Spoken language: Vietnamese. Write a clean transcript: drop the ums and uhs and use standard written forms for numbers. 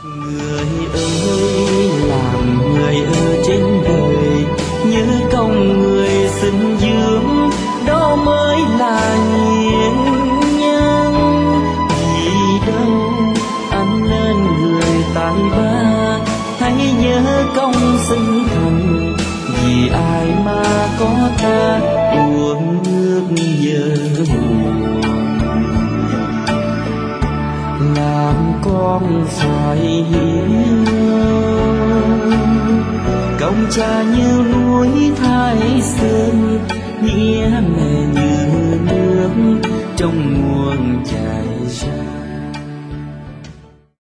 Người ơi, làm người ở trên đời, nhớ công người sinh dưỡng, đó mới là hiền nhân. Vì đâu anh lên người tài ba, hãy nhớ công sinh thành, vì ai mà có ta uống nước nhớ nguồn. Làm con phải hiểu công cha như núi Thái Sơn, nghĩa mẹ như nước trong nguồn chảy ra.